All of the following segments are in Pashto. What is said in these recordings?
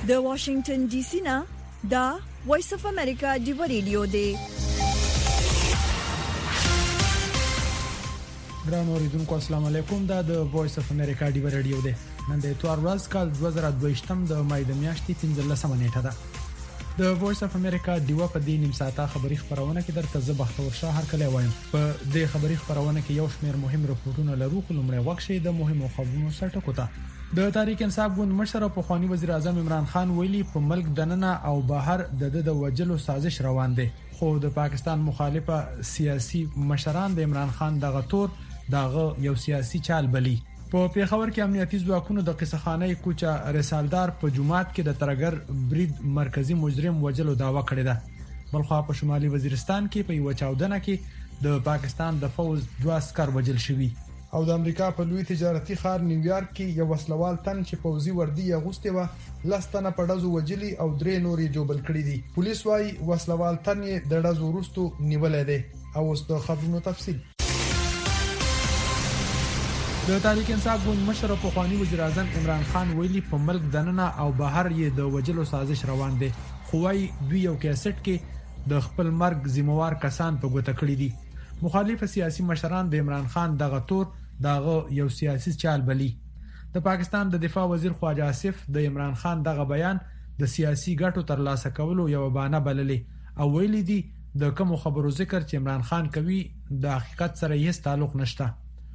د واشنگټن ډي سي نه دا وایس اف امریکا دی ریډیو دی. ګران اوریدونکو السلام علیکم. دا د وایس اف امریکا دی ریډیو دی. نن د اتوار ورځ کال 2022م د مای د میاشتې 15 نیټه ده. د وایس اف امریکا دیو په دې نیم ساعته خبری خبرونه کې درته زه بختور شاه هر کله وایم. په دې خبری خبرونه کې یو شمېر مهم راپورټونه لرو، خو لمړی وخت شي د مهمو خبرونو سره ټکوته. د تحریک انصاف ګوند مشر او پخوانی وزیر اعظم عمران خان ویلي په ملک دننه او بهر د وجلو سازش روان دي، خو د پاکستان مخالفه سیاسي مشران د عمران خان دغه تور دغه یو سیاسي چال بلی. په پیښور کې امنیتي ځواکونو د قصخانه کوچا رسالدار په جمعات کې د ترګر برید مرکزی مجرم وجلو داوا کړی ده. بلخو په شمالي وزیرستان کې په یو چاودنه کې د پاکستان د فوز 2 عسكر وجل شوي، او د امریکا په لوی تجارتي ښار نیویارک کې یو وسلوال تن چې پوځي وردی اغوستي و لستنه په ډزو وجلی او 3 نورې جوبل کړی دي. پولیس وايي وسلوال تن یې د ډزو وروسته نیولې ده. او اوس د خبرونو تفصیل. د تحریک انصاف ګوند مشر او پخوانی وزیر اعظم عمران خان ویلي په ملک دننه او بهر یې د وجلو سازش روان دي، خو وايي دوی یو کیسټ کې د خپل مرګ ذمہوار کسان په ګوته کړی دي. مخالف سیاسي مشران د عمران خان دغه تور دغه یو سیاسي چال بلی. د پاکستان د دفاع وزیر خواجه آصف د عمران خان دغه بیان د سیاسي ګټو ترلاسه کولو یو بهانه بللې او ویلي دي د کوم خبرو ذکر چې عمران خان کوي د حقیقت سره هیڅ تعلق نشته.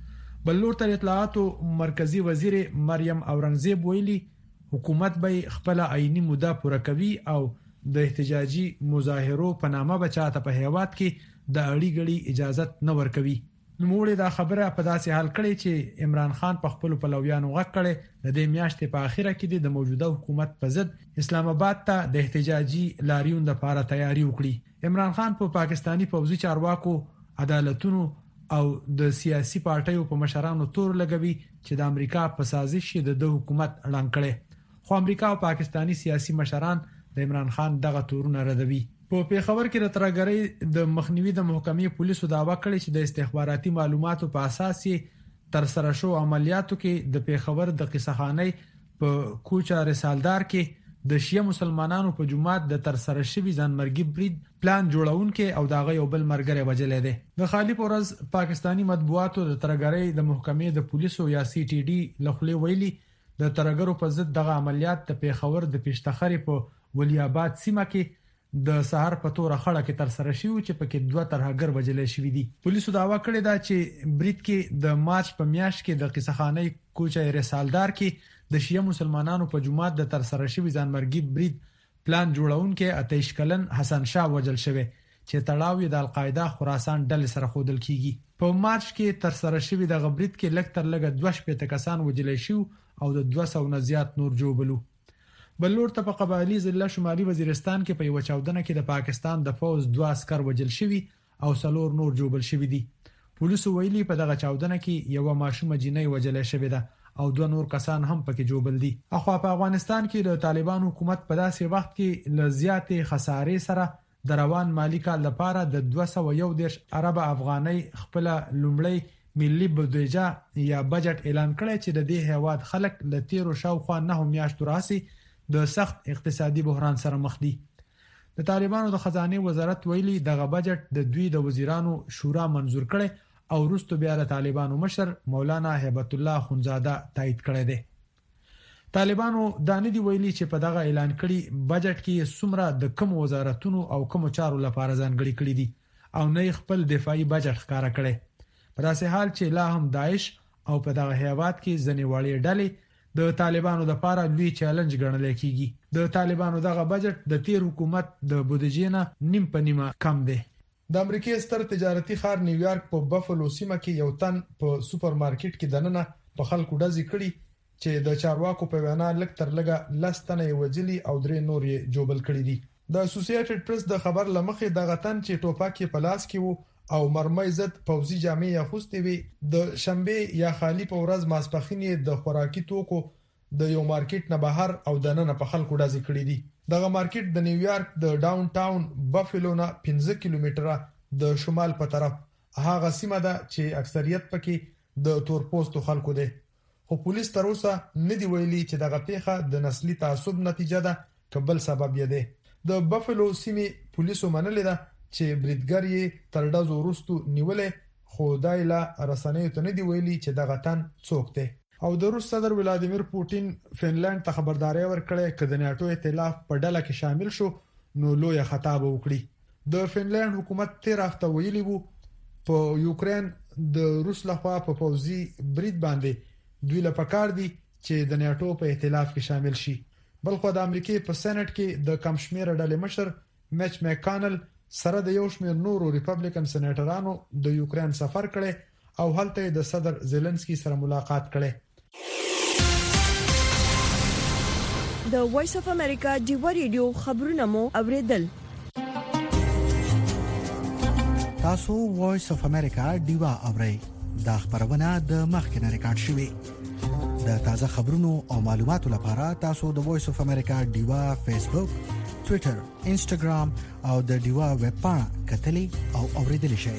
بلور تر اطلاعاتو مرکزی وزیر مریم اورنګزیب ویلي حکومت به خپل عیني موده پوره کوي او د احتجاجي مظاهرو په نامه بچاته په هیواد کې د اړیګړي اجازه نه ورکوي. نوموړي دا خبره په داسې حال کړي چې عمران خان په خپل پلویانو غږ کړي د دې میاشتې په اخیره کې د موجوده حکومت په ضد اسلام آباد ته د احتجاجي لاریون لپاره تیاری وکړي. عمران خان په پاکستانی پوځي چارواکو عدالتونو او د سیاسي پارټیو په مشرانو تور لګوي چې د امریکا په سازش د حکومت اعلان کړي، خو امریکا او پاکستانی سیاسي مشران د عمران خان دغه تورونه ردوي. په پیښور کې د ترګرۍ د مخنیوي د محکمې پولیسو داوا کړې چې د استخباراتي معلوماتو په اساس تر سره شو عملیاتو کې د پیښور د قصخانه په کوچا رسالدار کې د شیعه مسلمانانو په جماعت د تر سره شوی ځانمرګي برید پلان جوړونکې او داغه یو بل مرګره وجلې ده. د خالی پورز پاکستانی مطبوعاتو د ترګرۍ د محکمې د پولیسو یا سی ټي ډي لخوا ویلي د ترګرو په ضد دغه عملیات د پیښور د پېشتخري په ولی آباد سیمه کې د سحر په تور خړه کې تر سره شوی چې پکې 2 ترهګر وجلې شوی دي. پولیسو داوا کړی دا چې برید کې د مارچ په میاشت کې د قصخانه کوچا رسالدار کې د شیعه مسلمانانو په جماعت د تر سره شوی ځانمرګي برید پلان جوړونکې آتش کلن حسن شاه وجل شوی چې تړاو یې د القاعده خراسان ډلې سره خودل کیږي. په مارچ کې تر سره شوی د برید کې لږ تر لږه 2 کسان وجلې شو او د 200 نه زیات نور جوړبلو. بلور ته په قبایلی ضلع شمالي وزیرستان کې په یو چاودنه کې د پاکستان د فوز 2 عسكر وجل شوي او 4 نور جوړبل شوي دي. پولیسو ویلي په دغه چاودنه کې یو ماشومه جنۍ وجلې شوې ده او 2 نور کسان هم پکې جوړبل دي. اخو په افغانستان کې د طالبان حکومت په داسې وخت کې لزیاتې خسارې سره د روان مالی کال لپاره د 201 ارب افغاني خپل لومړی ملي بودیجه یا بجټ اعلان کړی چې د دې هیواد خلک ل 13 شاوخوا 9 میاشتو راسي د سخت اقتصادي بحران سره مخ دي. د طالبانو د خزانه وزارت ویلي دغه بجټ د دوی د وزیرانو شورا منزور کړي او وروسته بیا د طالبانو مشر مولانا هیبت الله خونزاده تایید کړی دی. طالبانو دانه دی ویلي چې په دغه اعلان کړي بجټ کې څومره د کوم وزارتونو او کوم چارو لپاره ځانګړي کړي دي او نه خپل دفاعي بجټ ښکارا کړي. په داسې حال چې لا هم داعش او په دغه هیواد کې ځنې وړي ډلې د طالبانو د لپاره لوی چیلنج ګڼل کیږي. د طالبانو دغه بجټ د تیر حکومت د بودیجې نه نیم په نیمه کم دی. د امریکای ستر تجارتي ښار نیویارک په بفلو سیمه کې یو تن په سوپر مارکیټ کې دننه په خلکو ډزې کړي چې د چارواکو په وینا لږ تر لږه لستنه وجلی او 3 نور یې جوبل کړي دي. د اسوسییټډ پریس د خبر لمخې دغه تن چې ټوپک یې په لاس کې وو او مرمۍ ضد پوځي جامې اغوستې وي د شنبه یا خالی په ورځ ماسپخین د خوراکي توکو د یو مارکیټ نه بهر او دننه په خلکو ډزې کړي دي. دغه مارکیټ د نیویارک د ډاون ټاون بفلو نه 15 کیلومتره د شمال په طرف هغه سیمه ده چې اکثریت پکې د تورپوستو خلکو ده. خو پولیس تر اوسه نه دی ویلي چې دغه پیښه د نسلي تعصب نتیجه ده کبل سبب یې ده. د بافلو سیمې پولیسو منلې ده چې بریدګر یې تر ډزو وروسته نیولې، خو دایلا رسنیو ته نه دی ویلي چې دغه تن څوک دی. او د روس صدر ولادیمیر پوتین فنلند ته خبرداري ورکړه چې د ناتو ائتلاف په ډله کې شامل شو نو لوی خطا به وکړي. د فنلند حکومت 13 هفته ویلي وو په یوکرين د روس لخوا په پوځي برید باندې دوی له پکار دي چې د ناتو په ائتلاف کې شامل شي. بلخو د امریکای په سېنات کې د کمشمیر ډلې مشر میچ میکانل سره د یو شمېر نورو ریپبلیکن سېنیټرانو د یوکرين سفر کړي او هلته د صدر زيلنسکي سره ملاقات کړي. د وایس اف امریکا ډیو ریډیو خبرونه مو اوریدل. تاسو وایس اف امریکا ډیو اورئ. دا خبرونه د مخکنه ریکارډ شوې. د تازه خبرونو او معلوماتو لپاره تاسو د وایس اف امریکا ډیو فیسبوک، ټوئیټر، انسټاګرام او د ډیو ویب پاڼه کتلې او اوریدل شئ.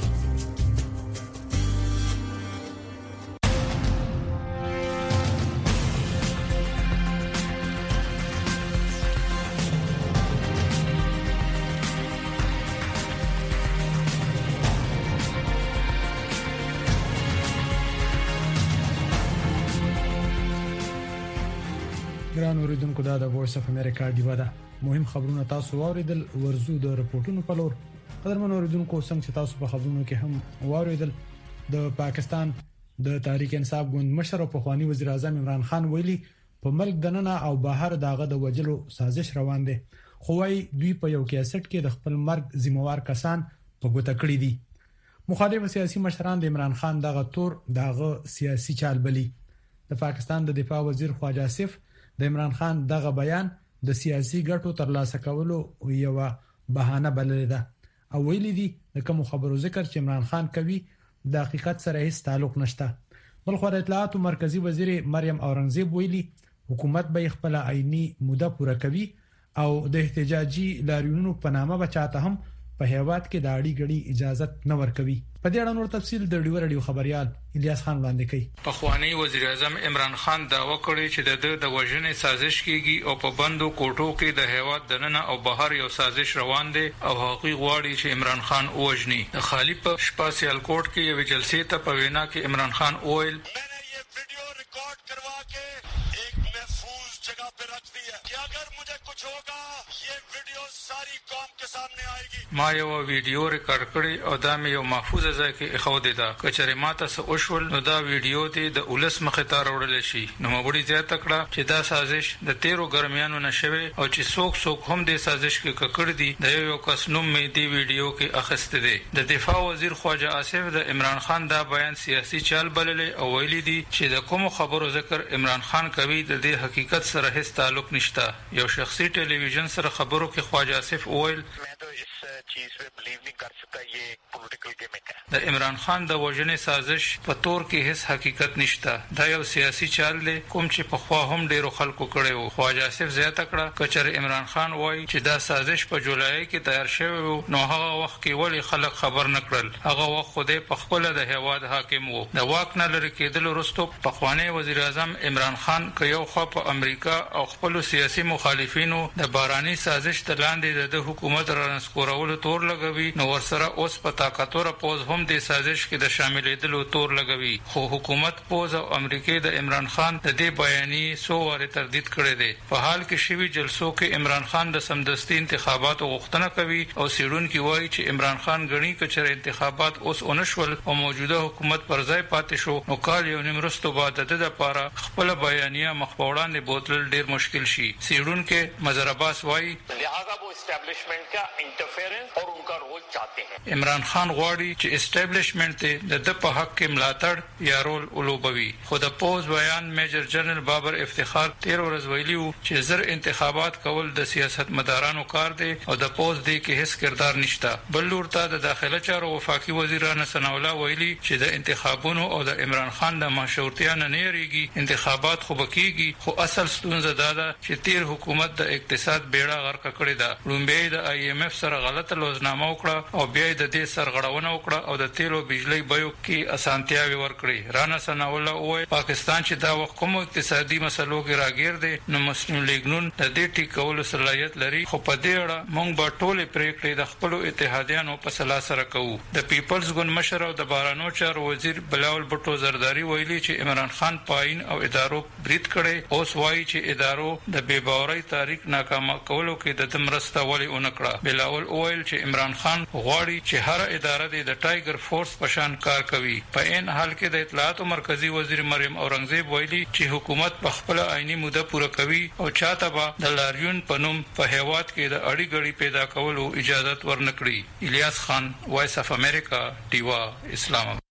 ګران اوریدونکو دا د وایس اف امریکا ډیو ده. مهم خبرونه تاسو واوریدل، ورزو د رپورټونو په لور. قدرمن اوریدونکو څنګه چې تاسو په خبرونو کې هم واوریدل، د پاکستان د تحریک انصاف ګوند مشر او پخوانی وزیر اعظم عمران خان ویلي په ملک دننه او بهر داغه د وجلو سازش روان دي، خو وايي دوی په یو کیسټ کې د خپل مرګ ذمہوار کسان په ګوته کړی دي. مخالف سیاسي مشران د عمران خان دغه تور دغه سیاسي چال بلی. د پاکستان د دفاع وزیر خواجه آصف د عمران خان دغه بیان د سیاسي ګټو ترلاسه کولو یو بهانه بلل ده او ویلي دي د کوم خبرو ذکر چې عمران خان کوي د حقیقت سره هیڅ تعلق نشته. بل خو د اطلاعات مرکزی وزیر مریم اورنګزیب ویلي حکومت به خپل عیني موده پوره کوي او د احتجاجي لاریونونو په نامه بچاته هم په هیواد کې د اړې غړي اجازه نه ورکوي. په دې اړه نور تفصیل د ډیو خبريال الیاس خان وړاندې کوي. پخوانی وزیر اعظم عمران خان دعوه کړې چې د وژنې سازش کیږي او په بندو کوټو کې د هیواد دننه او بهر یو سازش روان دی او حقیقي غواړي چې عمران خان وژني. د خالی په شپه سیالکوټ کې یو جلسې ته په وینا کې عمران خان وویل video record करवा के एक महफूज जगह पे रख दी है कि अगर मुझे कुछ होगा ये वीडियो सारी कौम के सामने आएगी. ما یو ویډیو ریکارډ کړی او دا مې یو محفوظ ځای کې اخودې ده. کچره ماته څه اوشول نو دا ویډیو دی د اولس مخه ته راوړل شي. نو مبړي زیاته کړه چې دا سازش د 13 ګرمیانو نشوي او چې څوک هم د سازش کې ککړ دي د یو کس نوم مې دی ویډیو کې اخسته دي. د دفاع وزیر خواجه آصف د عمران خان دا بیان سیاسي چال بللی او ویلي دي چې د کوم خبرو ذکر عمران خان کوي د دې حقیقت سره هیڅ تعلق نشته. یو شخصي ټلویزیون سره خبرو کې خواجه آصف وویل चीज पे बिलीव नहीं कर सकता, ये पॉलिटिकल गिमिक है. د عمران خان د وژنې سازش په تور کې هیڅ حقیقت نشته. دا یو سیاسي چال دی کوم چې په خوا هم ډیرو خلکو کړی وو. خواجه آصف زیاته کړه کچره عمران خان وایي چې دا سازش په جولای کې تیار شوی وو نو هغه وخت کې ولی خلک خبر نه کړل. هغه وخت خوده په خپل د هیواد حاکم وو. د واک نه لري کېدل وروسته پخوانی وزیر اعظم عمران خان که یو خو په امریکا او خپل سیاسي مخالفینو د باراني سازش تلاندې د حکومت رانسکورولو تور لګوي نو ورسره اوس په طاقتور پوز هم د سازش کې د شاملېدلو تور لګوي. خو حکومت پوز او امریکای د عمران خان د دې بیانې سو واره تردید کړی دی. په حال کې شوی جلسو کې عمران خان د سمدستي انتخاباتو غوښتنه کوي او سیډونکو وایي چې عمران خان غني کچره انتخابات اوس اونشول او موجوده حکومت پر ځای پاتې شو نو کال یو نیم وروسته بعد د لپاره خپل بیانیه مخ په وړاندې بوتل ډیر مشکل شي. سیډونکو مظهر عباس وایي لہذا وہ اسٹیبلشمنٹ کا انٹرفیرنس اور ان کا رول چاہتے ہیں. عمران خان غواړي چې اسټیبلشمنت د په حق کې ملاتړ یا رول ولوبوي. خو د پوز بیان میجر جنرال بابر افتخار 13 ورځ ویلي وو چې زر انتخابات کول د سیاستمدارانو کار دی او د پوز دی کې هیڅ کردار نشته. بل لور ته د داخله چارو وفاقي وزیرانه ثناء الله ویلي چې د انتخابونو او د عمران خان د مشورتیا نه نېریږي. انتخابات خو بکیږي خو اصل ستونزه دا ده چې تیر حکومت د اقتصاد بیړه غرق کړی ده. لومبي د IMF سره غلطه پرته لوزنامه وکړه او بیا د دې سرغړونه وکړه او د تیلو بجلی بیو کې اسانتیاوي ورکړي. رانا ثنا الله وای پاکستان چې دا وخت کوم اقتصادي مسلو کې راګیر دي نو مسلم لیگ نون د دې ټیکولو صلاحیت لري، خو په دې اړه موږ به ټول پریکړې د خپل اتحادیانو په سلا سره کوو. د پیپلز ګوند مشر او د بارانو چار وزیر بلاول بټو زرداری ویلي چې عمران خان پاین او ادارو برید کړي. اوس وایي چې ادارو د بے باورۍ تاریخ ناکامه کولو کې د دمرسته ولې اونکړه. بلاول ویل چې عمران خان غواړي چې هر اداره د ټایګر فورس په شان کار کوي. په ان حال کې د اطلاعات مرکزی وزیر مریم اورنګزیب ویلي چې حکومت په خپل آئینی موده پوره کوي او چاته به د لاریون په نوم په هیواد کې د اړی غړي پیدا کولو اجازه ورنکړي. الیاس خان، وایس اف امریکا، ډیوا، اسلام آباد.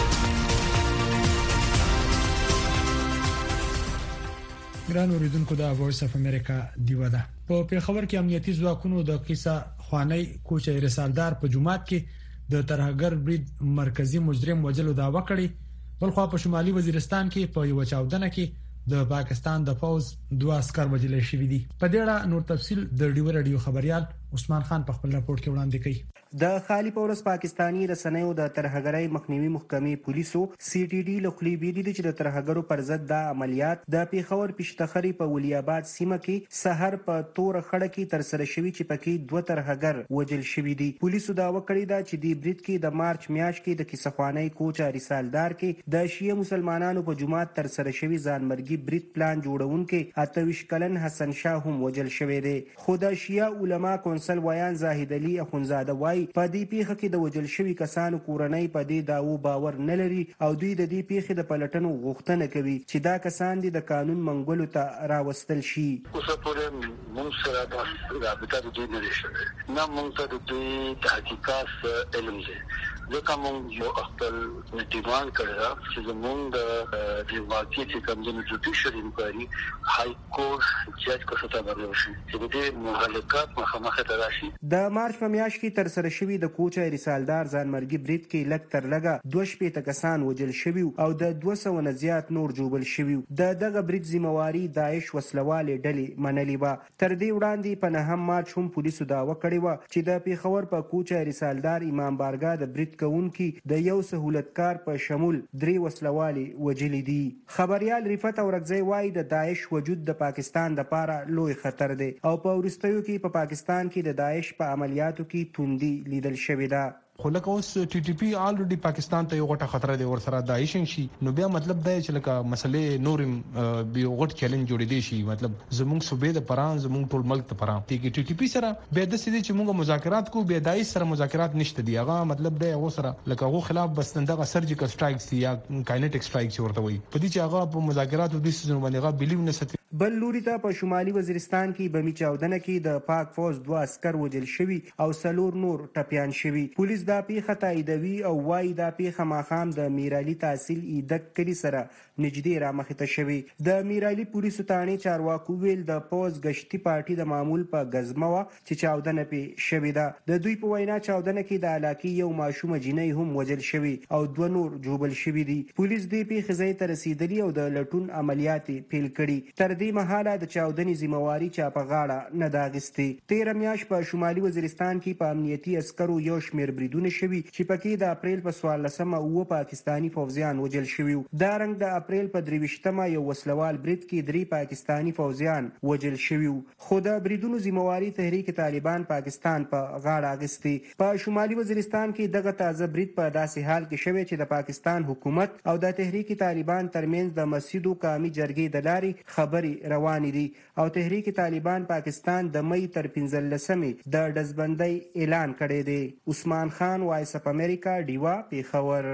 ګران اوریدونکو د وایس اف امریکا ډیوا ده. په پیښور کې امنیتي ځواکونو د قصه خوانی کوچې رسالدار په جمعات کې د ترهګر برید مرکزی مجرم وجلو داوا کړی. بلخو په شمالي وزیرستان کې په یو چاودنه کې د پاکستان د فوز 2 عسكر وجل شوی دي. په دې اړه نور تفصيل د ډیو رادیو خبريال عثمان خان په خپل راپورټ کې وړاندې کړي. د خالي پورس پاکستانی رسنیو د ترهګرۍ مخنیوي محکمې پولیسو سی ټي ډي لخوا ویلي چې د ترهګرو پر ضد د عملیات د پیښور پښتخري په ولی آباد سیمه کې سحر په تور خړه کې تر سره شوی چې پکې 2 ترهګر وجل شوی دي. پولیسو دا وکړی دا چې د برید کې د مارچ میاشت کې د کیسخوانی کوچا رسالدار کې د شیعه مسلمانانو په جماعت تر سره شوی ځانمرګي برید پلان جوړونکو 28 کلن حسن شاه هم وجل شوی دی. خو د شیعه علما کونسل ویان زاهد علي اخونزاده وای په دې پیښه کې د وجل شوی کسانو کورنۍ په دې داو باور نه لري او دوی د دې پیښې د پلټنو غوښتنه کوي چې دا کسان د قانون منګولو ته راوستل شي. اوسه پورې موږ سره د رابطه د دې نه شي نه موږ ته د دې تحقیقات علم دي ځکه موږ یو خپل ډیماند کړو چې موږ د واقعي چې کوم د جوډیشل انکوایري های کورټ جج کو څه ته ورشي چې دې مخالفت مخامخ ته راشي. د مارچ په میاشت کې تر سره شوی د کوچا رسالدار ځانمرګي برید کې لک تر لګه 2 کسان وجل شوی او د 200 نه زیات نور جوړل شوی. د دغه برید ذمہواری داعش وسلواله ډلې منلې و. تر دې وړاندې په 9 مارچ هم پولیسو دا وکړی و چې د پیښور په کوچا رسالدار امام بارګاه د برید کوونکي د یو سہولتکار په شمول 3 وسلواله وجل دي. خبريال رفعت اورګزی وای د داعش وجود د پاکستان د پاره لوی خطر دی او په ورستیو کې په پاکستان کې د داعش په عملیاتو کې توندي لیدل شوې ده. خو لکه اوس ټي ټي پی الریډي پاکستان ته یو غټه خطر دی ور سره داعش شي نو بیا مطلب دا چې لکه مسلې نورم به غټ چیلنج جوړې دي شي. مطلب زموږ صوبې د پران زموږ ټول ملک ته پران ټي ټي پی سره به د سړي چې موږ مذاکرات کو به داعش سره مذاکرات نشته دی. هغه مطلب دا یو سره لکه هغه خلاف بسنده سرجیکل سټرایکس یا کاینټیک سټرایکس ورته وي په دې چې هغه په مذاکرات د سيزون باندې هغه بلیو نه ستي. بل لوري ته په شمالي وزیرستان کې بمی چاودنه کې د پاک فوج 2 عسكر وجل شوی او 4 نور ټپيان شوی. پولیس دا پیښه تاییدوي او وايي دا پیښه ماخام د میرالي تحصیل ایدک کلی سره نږدې را مخته شوی. د میرالي پولیسو ثاني چارواکو ویل د پوز غشتي پارټي د معمول په غزموا چې چاودنه پی شوی ده. د دوی په وینا چاودنه کې د علاقې یو ماشوم جنۍ هم وجل شوی او 2 نور جوړل شوی دي. پولیس دې پیښه ځای ته رسیدلی او د لټون عملیات پیل کړي. تر دې مهاله د چاودنې ذمہواری چا په غاړه نه داغستي. 13 میاشت په شمالي وزیرستان کې په امنیتي عسکرو یو شمېر بریدونه شوي چې پکې د اپریل په 14مه او پاکستانی فوجیان وجل شوي. دا رنګ د اپریل په 23مه یو وسلوال برید کې 3 پاکستانی فوجیان وجل شوي. خو د بریدونو ذمہواری تحریک طالبان پاکستان په غاړه اغستي. په شمالي وزیرستان کې دغه تازه برید په داسې حال کې شوی چې د پاکستان حکومت او د تحریک طالبان ترمنځ د مسجدو قومي جرګې د لارې خبري روانې دي او تحریک طالبان پاکستان د مئی تر 15مې د دزبندۍ اعلان کړی دی. عثمان خان، وایس اف امریکا، ډیوا، پیښور.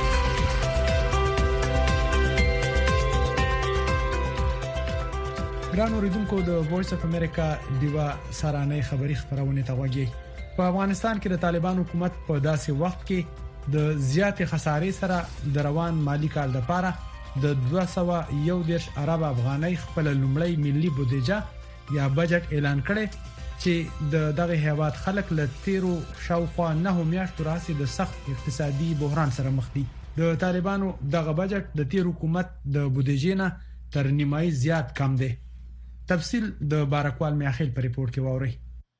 ګران اوریدونکو د وایس اف امریکا ډیوا سارانه خبری خبرونه ته وګورئ. په افغانستان کې د طالبان حکومت په داسې وخت کې د زیات خسارې سره د روان مالی کال لپاره د 211 ارب افغانۍ خپل لومړی ملي بودیجه یا بجټ اعلان کړي چې د دغه هیواد خلک له تیرو شاوخوا 9 میاشتو راځي د سخت اقتصادي بحران سره مخ دي. د طالبانو دغه بجټ د تیر حکومت د بودیجې نه تر نیمایي زیات کم دی. تفصیل د بارکوال میاخیل په ریپورت کې واوري.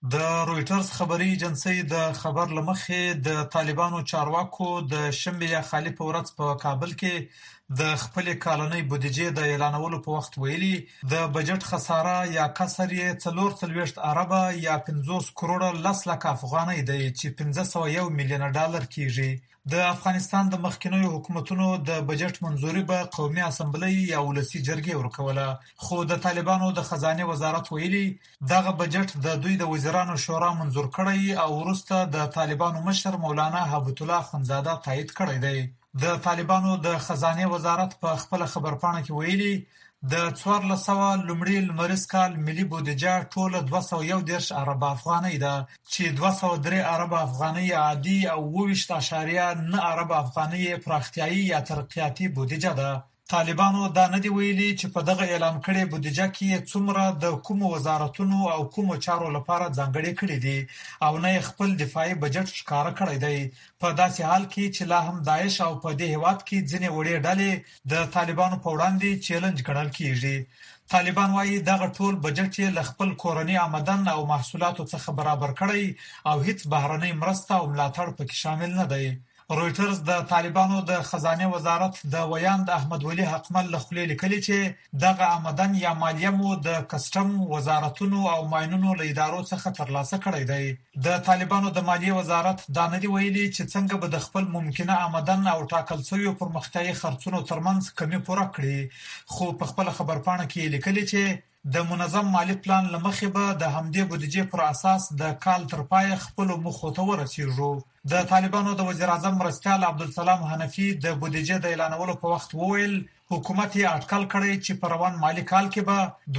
د رويټرز خبري ایجنسی د خبر لمخې د طالبانو چارواکو د شنبه خالي په ورځ په کابل کې د خپل کالنۍ بودیجې د اعلانولو په وخت ویلي د بجټ خساره یا کسر یې 440 ارب یا 50 کروڑ 10 لک افغانۍ دی چې 501 میلیون ډالر کیږي. د افغانستان د مخکینیو حکومتونو د بجټ منځوري به قومي اسمبلی یا ولسی جرګې ورکوله، خو د طالبانو د خزانه وزارت ویلي دغه بجټ د دوی د وزیرانو شورا منځور کړی او وروسته د طالبانو مشر مولانا هبت الله خنزاده تایید کړی دی. د طالبانو د خزانه وزارت په خپل خبرپاڼه کې ویلي د 1400 لومړی لمریز کال ملي بودیجه ټول 211 ارب افغانۍ ده چې 203 ارب افغانۍ عادي او 20.9 ارب افغانۍ پراختیایي یا ترقیاتي بودیجه ده. طالبانو دا نه دی ویلي چې په دغه اعلان کړي بودیجه کې څومره د کوم وزارتونو او کوم چارو لپاره ځانګړي کړي دي او نه خپل دفاعي بجټ ښکارا کړی دی، په داسې حال کې چې لا هم داعش او په دې هیواد کې ځینې وړې ډلې د طالبانو په وړاندې چیلنج ګڼل کیږي. طالبان وايي دغه ټول بجټ یې ل خپل کورنی آمدن او محصولاتو څخه برابر کړی او هیڅ بهرنۍ مرسته او ملاتړ پکې شامل نه دی. رويټرز د طالبانو د خزانه وزارت د ویاند احمد ولی حقمل لخوا لیکلي چې دغه آمدن یا مالیه مو د کسټم وزارتونو او ماینونو له ادارو څخه ترلاسه کړی دی. د طالبانو د مالیه وزارت دا نه دی ویلي چې څنګه به د خپل ممکنه آمدن او ټاکل شوی پرمختیايي خرڅونو ترمنځ کمی پوره کړي، خو په خپل خبرپاڼه کې لیکلي چې د منظم مالی پلان لمخې به د همدې بودیجې پر اساس د کال تر پای خپل مخ ته ورسیږي. د طالبانو د وزیر اعظم مرستیال عبدالسلام حنفي د بودیجې د اعلانولو په وخت وویل حکومت یې اټکل کړی چې په روان مالی کال کې به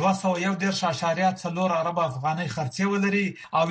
211.4 ارب افغانۍ خرڅې ولري او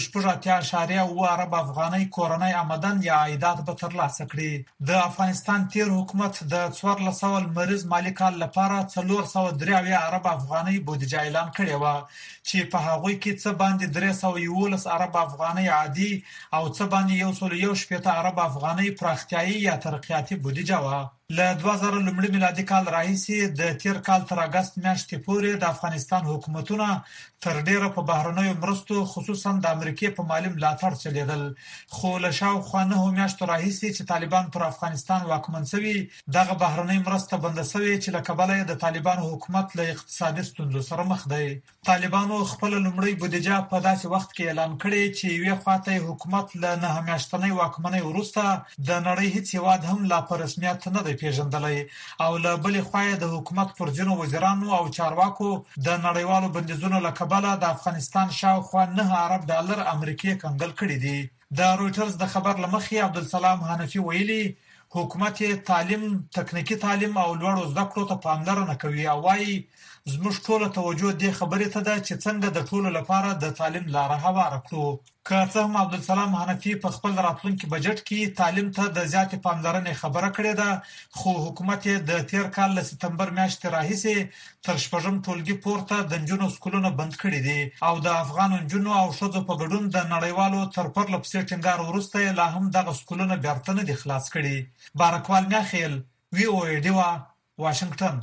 116.8 ارب افغانۍ کورنۍ آمدن یا عایدات به ترلاسه کړي. د افغانستان تیر حکومت د 1400 لمریز مالی کال لپاره 403 ارب افغانۍ بودیجه اعلان کړې و چې په هغه کې څه باندې 311 ارب افغانۍ عادي او څه باندې 111 ارب افغانۍ پراختیایي یا ترقیاتي بودیجه و. له 2000 لومړي میلادي کال راهیسې د تیر کال تر اگست میاشتې پورې د افغانستان حکومتونه تر ډیره په بهرنیو مرستو خصوصا د امریکای په مالی ملاتړ چلیدل، خو له شاوخوا 9 میاشتو راهیسې چې طالبان پر افغانستان واکمن شوي دغه بهرنۍ مرسته بنده شوې چې له کبله د طالبانو حکومت له اقتصادي ستونزو سره مخ دی. طالبانو خپل لومړی بودیجه په داسې وخت کې اعلان کړی چې یوه خواته حکومت له 9 میاشتنۍ واکمنۍ وروسته د نړۍ هیڅ هیواد هم لا په رسمیت نه دی پیژندلی او له بلې خوا د حکومت پر ځینو وزیرانو او چارواکو د نړیوالو بندیزونو له کبله د افغانستان شاوخوا 9 ارب ډالر امریکای کنګل کړي دي. د رويټرز د خبر لمخې عبدالسلام حنفي ویلي حکومت تعلیم، تکنیکی تعلیم او لوړو زده کړو ته پاملرنه کوي او وايي زموږ ټول توجه دې خبرې ته ده چې څنګه د ټولو لپاره د تعلیم لاره هواره کړو. که څه هم عبدالسلام حنفي په خپل راتلونکي بجټ کې تعلیم ته د زیاتې پاملرنې خبره کړې ده، خو حکومت یې د تیر کال له سپتمبر میاشتې راهیسې تر شپږم ټولګي پورته د نجونو سکولونه بند کړي دي او د افغان نجونو او ښځو په ګډون د نړیوالو تر پرله پسې ټینګار وروسته لا هم دغه سکولونه بیرته نه دي خلاص کړي. بارکوال میاخیل، وی او ای ډیوا، واشنگټن.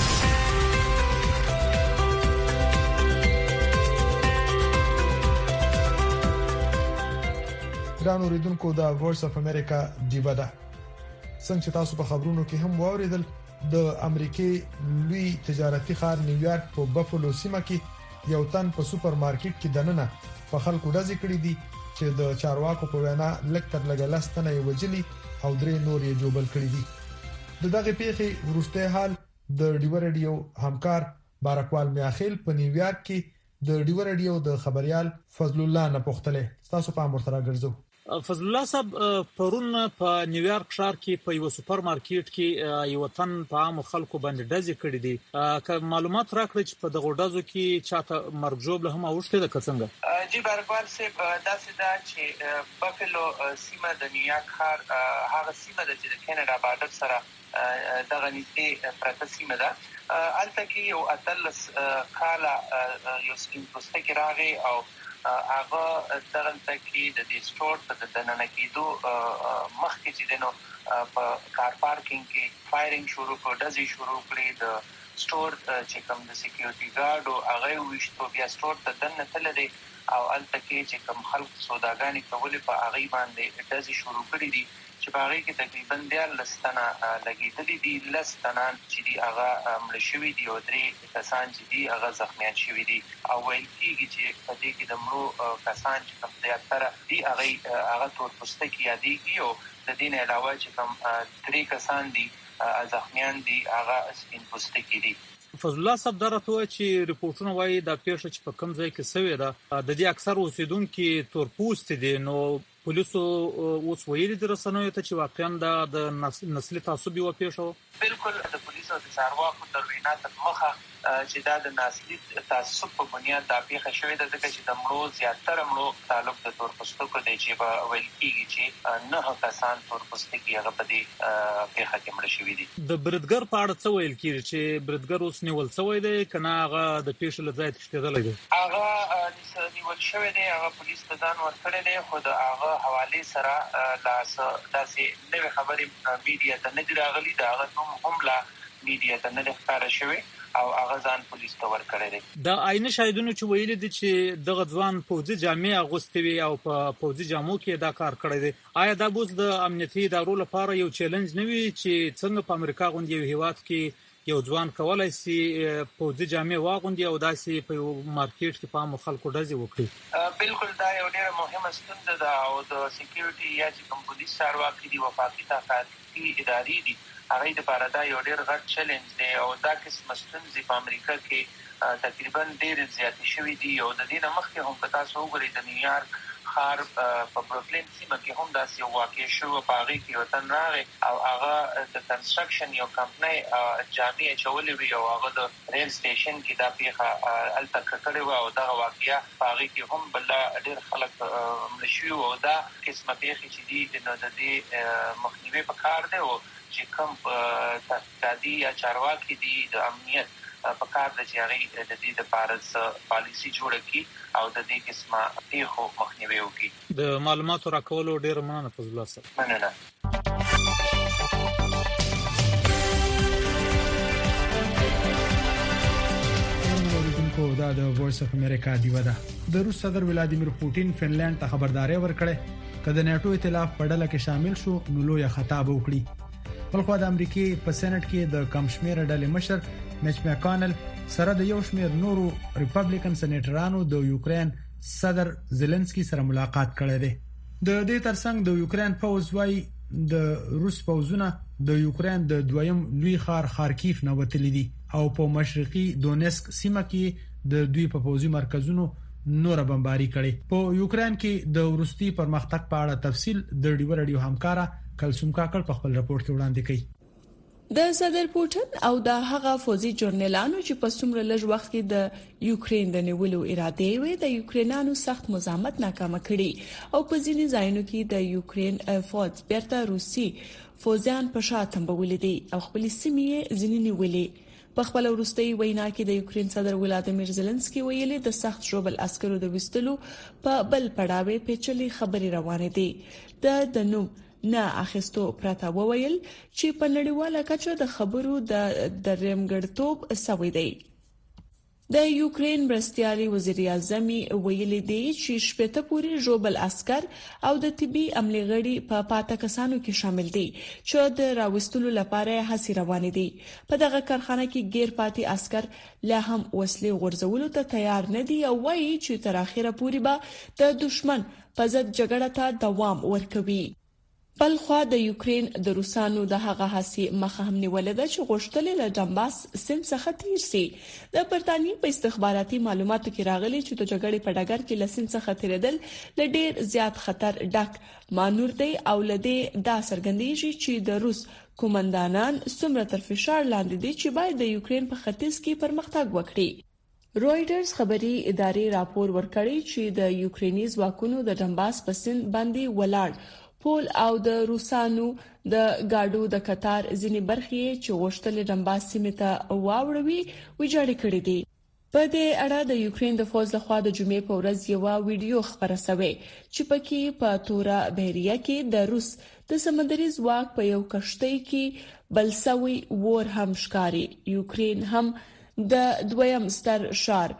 ګران اوریدونکو د وایس اف امریکا دیوا ده. څنګه چې تاسو په خبرونو کې هم واوریدل د امریکای لوی تجارتي ښار نیویارک په بفلو سیمه کې یو تن په سوپر مارکیټ کې دننه په خلکو ډزې کړې دي چې د چارواکو په وینا لکتر لګلستنه وجلی او درې نور یې جوبل کړې دي. د دغه پیښې ورسته حال د ډیو رادیو همکار بارکوال میاخیل په نیویارک کې د ډیو رادیو د خبريال فضل الله نه پوښتنه تاسو په امر سره ګرځو. فضل الله صاحب پرون په نیویارک ښار کې په یو سوپر مارکیټ کې یو تن په عام خلکو باندې ډزې کړې دي. که معلومات راکړئ چې په دغه ډزو کې چاته مرګ جوړ له هم اوښته ده څنګه؟ جی بارکوال صاحب داسې ده چې بفلو سیمه د نیویارک ښار هغه سیمه ده چې د کینیډا بارډر سره دغه نږدې پرته سیمه ده. البته کې یو اتلس کاله یو سپین پوستکی راغی او هغه دغه کې د دې سٹور په دننه کېدو مخکې چې دنو په کار پارکینګ کې فایرینګ شروع کړ، ډزې شروع کړې. د سٹور چې کوم د سکیورټي ګارد او هغه وشتو بیا سٹور ته دننه تللی او التکي چې کوم خلک سوداګانې کولې په هغه باندې داسې شروع کړی دي چې په هغه کې تقریبا 10 لستنه لګیدلې دي لستنه چې دی هغه مړ شوی دی او 3 کسان چې دی هغه زخمیان شوی دي او ویل کېږي چې په دې کې د مړو کسان چې کوم زیاتره دی هغه تور پوستکي یادېږي او د دې نه علاوه چې کوم 3 کسان دي زخمیان دي هغه سپین پوستکي دي. فضل الله صاحب درته چې ریپورتونه وایي د پیښه چې په کوم ځای کې سوي ده د دې اکثر اوسیدونکو تور پوست دي نو پولیسو اوس ویلي د رسنیو ته چې واقعا د نسلي تعصب یو پیښه بالکل د پولیسو د څارواکو تر وینا تر مخه چې دا د نسلي تعصب په بنیاد د پیښه شوې ده ځکه چې د مړو زیاتره مړو تعلق د تور پوستکو دی چې په ویل کېږي چې 9 کسان تور پوستکي هغه په دې پیښه کې مړ شوي دي. د بریدګر په اړه څه ویل کېږي چې بریدګر اوس نیول شوی دی کنه هغه د پیښې له ځای تښتېدلی دی؟ هغه نیول شوی دی هغه پولیس ته ځان ورکړی دی خو د هغه حواله سره داسې نوې خبرې میډیا ته نه دی راغلي دا هغه هم لا میډیا ته نه ښکاره شوی او هغه ځان پولیس ته ورکړی دی. د عین شاهدونو چې ویل دي چې دغه ځوان پوځي جامې اغوستې وي او په پوځي جامو کې دا کار کړی دی آیا دا بوز د امنیتي ادارو لپاره یو چیلنج نه وي چې څنګه په امریکا غونډې یو هیواد کې یو ځوان کولای شي پوځي جامې واغوندي او داسې په مارکیټ کې په خلکو ډزې وکړي؟ بالکل دا یو ډېر مهمه ستونزه ده او د سکیورټي یا چې کوم پولیس چارواکي دي وفاقي تحقیقاتي ادارې دي هغه د لپاره دا یو ډېر غټ چیلنج دی او دا قسم ستونزې په امریکا کې تقریبا ډېر زیاتې شوې دي او د دې نه مخکې هم په تاسو وګورئ د نیویارک خار په بروکلین سیمه کې هم داسې واقع شو په هغه کې وطن راغی او هغه د کنستراکشن یو کمپنۍ جامې چولې وی او هغه د ریل سټیشن کې دا پیښه الته کړې و او دا واقعیا په هغه کې هم بل ډېر خلک مشي او دا قسمه پیښه چې دي د دې مخنیوي په کار دی او چې کوم تحقیقاتي یا چارواکي دي د امنیت په کار د چاري د دې د پارس پالیسي جوړه کی او د دې قسمه پیښو مخنیوي وکړي. د معلوماتو راکولو ډېر مننه فضل الله صاحب. مننه. دا د وایس اف امریکا دیو ده. د روس صدر ولادیمیر پوتین فنلند ته خبرداري ورکړه کله ناتو ائتلاف په ډله کې شامل شو نو لوی خطاب وکړي. بلخو د امریکای په سېنات کې د کم شمیر ډلې مشر میچ مکانل سره د یو شمیر نورو ریپابلیکن سېنیټرانو د یوکرين صدر زيلنسکي سره ملاقات کړی دی. د دې ترڅنګ د یوکرين پوځ وايي د روس پوځونه د یوکرين د دویم لوی ښار خارکیف نه وتلی دي او په مشرقي دونسک سیمه کې د دوی په پوځي مرکزونو نور بمباري کړي. په یوکرين کې د روسي پرمختګ په اړه تفصیل د ډیو رادیو همکارا کلسوم کاکل په خپل راپور کې وړاندې کړي. د صدر پوتین او د هغه فوزي جورنالانو چې په څومره لږ وخت کې د یوکرين د نیولو اراده وي د یوکرینانو سخت مزاحمت ناکام کړي او په ځینې ځایونو کې د یوکرين فوج بیرته روسي فوجان په شاته تنبول دي او خپل سیمې ځینې نیولې. په خپل وروستي وینا کې د یوکرين صدر ولادیمیر زيلنسکي ویلي د سخت شوبل عسکرو د وستلو په بل پړاوې پیچلې خبري روانې دي. د نوم نه اخیستو پرته وویل چې په نړیواله کچه د خبرو د درېمګړتوب سوي دی. د یوکرين مرستيالي وزیر اعظم ویلي دی چې شپته پورې جوبل عسكر او د طبي عملي غړي په پاته کسانو کې شامل دي چې د راوستلو لپاره هڅې روانې دي. په دغه کارخانه کې غیر پاتې عسكر لا هم وسلې غورځولو ته تیار نه دي او وایي چې تر اخره پورې به د دشمن په ضد جګړه ته دوام ورکوي. بل خو د یوکرين د روسانو د هغه هڅې مخه هم نیولې ده چې غوښتل له ډنباس سیند څخه تیر شي. د برتانیې په استخباراتي معلوماتو کې راغلي چې د جګړې په ډګر کې لسین څخه تیرېدل له ډېر زیات خطر ډک مانور دی او لدې دا څرګندېږي چې د روس کومندانان څومره تر فشار لاندې دي چې باید د یوکرين په ختیځ کې پرمختګ وکړي. رويټرز خبري ادارې راپور ورکړی چې د یوکريني ځواکونو د ډنباس په سیند باندې ولاړ پول او د روسانو د گاډو د قطار ځینې برخې چې غوښتل ډنباس سیمه ته واوړوي ویجاړ کړي دي. په دې اړه د یوکرين د فوج لخوا د جمعې په ورځ یو ویډیو خبره شوه چې پکې په تورا بحریه کې د روس د سمندري ځواک په یو کشتۍ کې بلسوي ور هم ښکاری. یوکرين هم د دویم ستر شار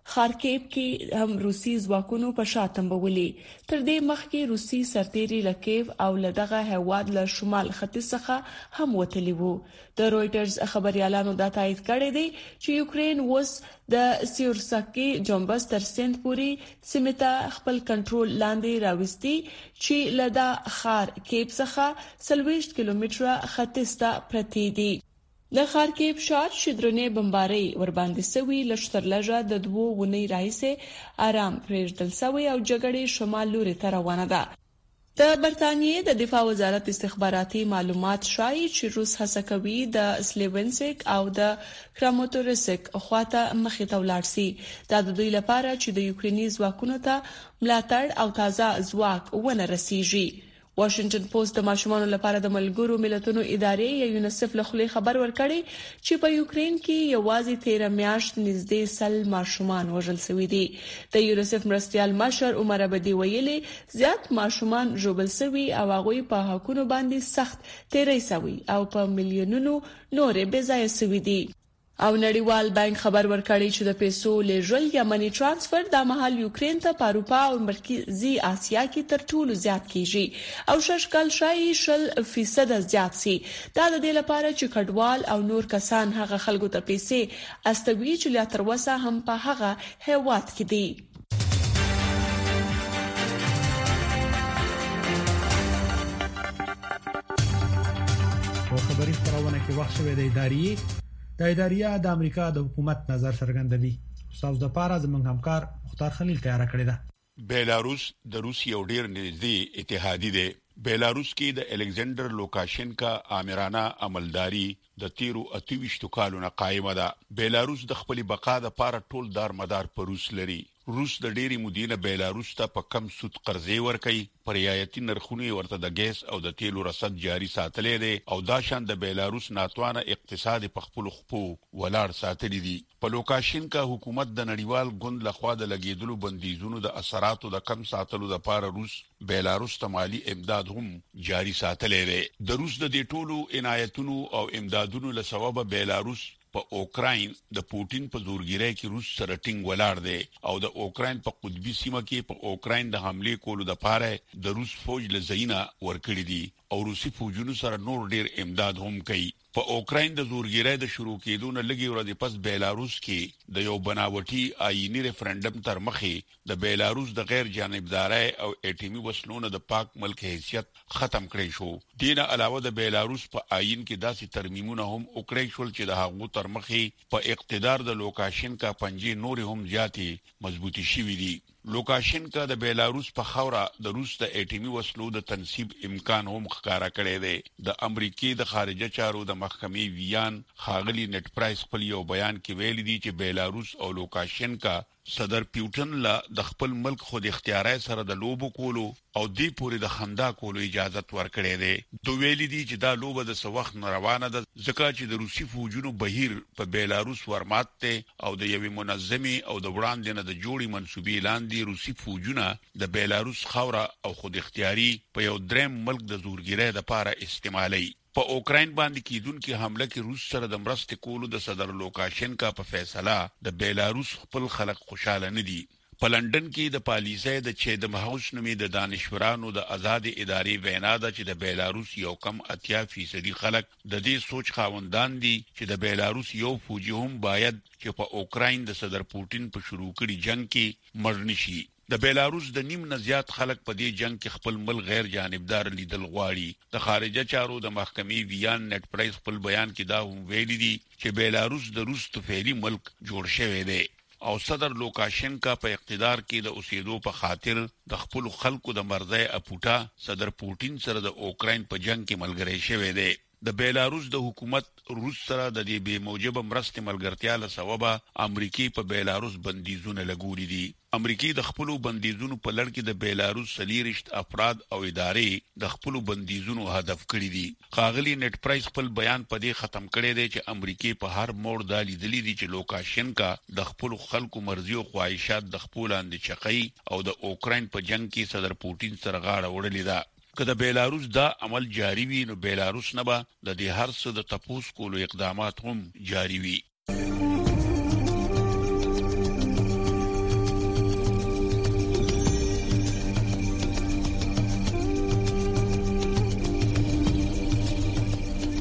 خارکیب کې هم روسي ځواکونو په شاتم بولي. تر دې مخکې روسي سرتیري لکیف او لدغه هواد له شمال ختیځ څخه هم وتلی وو. د رويټرز خبريالانو دا تایید کړی دی چې یوکرين اوس د سیورسکي جنبس تر سند پوري سیمه خپل کنټرول لاندې راوستي چې لدا خار کیب څخه 40 کیلومتره ختیځ ته پرتی دي. د خارکیب ښار شدرنې بمباري ور باندې سوي لشتر لږه د 2 ونې راهیسه آرام پرېږدل سوي او جګړې شمال لوري ته روانه ده. د برتانیې د دفاع وزارت استخباراتي معلومات شایي چې روس هڅه کوي د سلیونسک او د کراماتورسک خواته مخې ته ولاړ شي. دا د دوی لپاره چې د یوکریني ځواکونو ته ملاتړ او تازه ځواک ونه رسیږي. واشنگټن پوسټ د ماشومانو لپاره د ملګرو ملتونو ادارې یا یونیسف له خلې خبر ورکړي چې په یوکرين کې یوازې 13 میاشت نږدې 100 ماشومان وژل شوي دي. د یونیسف مرستيال مشر عمر ابدي ویلي زیات ماشومان ژوبل شوي او هغه په حقونو باندې سخت تیری شوي او په میلیونونو نورې بې ځای شوي دي. او نړیوال بانک خبر ورکړی چې د پیسو لیږل یا منی ترانسفر د مهال یوکرين ته په اروپا او مرکزی اسیا کې تر ټولو زیات کیږي او ششکل شایي 0% زیات سي. دا د دې لپاره چې کډوال او نور کسان هغه خلکو ته پیسې استوي چې لا تر اوسه هم په هغه هیواد کې دي. په خبري خبرونه کې وخت شوه د ادارې د اداریا د امریکا د حکومت نظر څرګندوي. استاد د پاره زموږ همکار مختار خلیل تیار کړی دی. بیلاروس د روسیې او ډیر نږدې اتحادی دی. بیلاروس کې د الکسندر لوکاشنکا آمرانه عملداري د 28 کالونو قائمه ده. بیلاروس د خپل بقا د پاره ټول دار مدار پر روس لري. روس د ډېری مدینه بیلاروس ته په کم سود قرضې ورکړي، پر رعایتي نرخونه ورته د ګیس او د تیلو رصد جاري ساتلې دي او دا شان د بیلاروس ناتوانه اقتصاد په خپل خپو ولاړ ساتلې دي. په لوکاشنکا حکومت د نړیوال ګوند لخوا د لګیدلو بندیزونو د اثراتو د کم ساتلو لپاره روس بیلاروس ته مالی امداد هم جاري ساتلې دي. د روس د دې ټولو عنایتونو او امدادونو له سبب بیلاروس په اوکراین د پوتین په زورګیرۍ کې روس سره ټینګ ولاړ دی او د اوکراین په قطبي سیمه کې په اوکراین د حمله کولو لپاره د روس فوج له زینا ورکړي دي او روسي فوجونو سره نور ډیر امداد هم کوي. په اوکراین د زورګیرۍ د شروع کېدو نه لږی ورځې پس بیلاروس کې د یو بناوټي آئینی ریفرندم تر مخې د بیلاروس د غیر جانبدارۍ او اټومي وسلونو د پاک ملک حیثیت ختم کړی شو. دینه علاوه د بیلاروس په آئین کې داسې ترمیمونه هم وکړي شول چې د هغو تر مخې په اقتدار د لوکاشنکا پنجې نور هم زیاتې مضبوطی شوې دي. لوکاشنکا د بیلاروس په خوره د روس د اټومي وسلو د تنصیب امکان هم ښکارا کړی دی. د امریکای د خارجه چارو د محکمې ویان خاغلی نت پرایس خپل یو بیان کې ویلي دي چې بیلاروس او لوکاشنکا صدر پیوټن لا د خپل ملک خود اختیاري سره د لوبو کولو او دی پورې د خندا کولو اجازه ورکړې ده. دوی ویلي دي چې دا لوبه د سوخت روانه ده ځکه چې د روسي فوجونو بهیر په بیلاروس ورمات ته او د یوې منظمي او د وړاندې نه د جوړي منسوبې لاندې روسي فوجونه د بیلاروس خوره او خود اختیاري په یو دریم ملک د زورګیرۍ لپاره استعمالي. په اوکراین باندې کیدونکو حمله کې روس سره د مرستې کولو د صدر لوکاشنکا په فیصله د بیلاروس خپل خلک خوشاله نه دي. په لندن کې د پالیسۍ د چیدم هاوس نومې د دانشورانو د آزاد ادارې وینا ده چې د بیلاروس یو کم 80% خلک د دې سوچ خاوندان دي چې د بیلاروس یو فوجي هم باید چې په اوکراین د صدر پوتین په شروع کړي جنگ کې مړ نشي. د بیلاروس د نیم نه زیات خلک په دې جنگ کې خپل ملک غیر جانبدار لیدل غواړي. د خارجه چارو د محکمې ویان نت پرایس خپل بیان کې دا هم ویلي دي چې بیلاروس د روس طفیلی ملک جوړ شوی دی او صدر لوکاشنکا په اقتدار کې د اوسېدو په خاطر د خپل خلکو د مرزي اپوټا صدر پوتین سره د اوکراین په جنگ کې ملګری شوی دی. د بیلاروس د حکومت روس سره د دې بے موجبه مرستې ملګرتیا له سببه امریکای په بیلاروس بندیزونه لګولې دي. امریکای د خپل بندیزونو په لړ کې د بیلاروس 40 افراد او ادارې د خپل بندیزونو هدف کړی دي. خاغلی نت پرایس خپل بیان په دې ختم کړی دی چې امریکای په هر موړ د لیدلې دي چې لوکاشنکا د خپل خلکو مرزي او خواهشات د خپل اند چقي او د اوکراین په جنگ کې صدر پوتین سره غاړه وړلې ده. که د بیلاروس دا عمل جاری وي نو بیلاروس نه به د دې هر څه د تپوس کولو اقدامات هم جاری وي.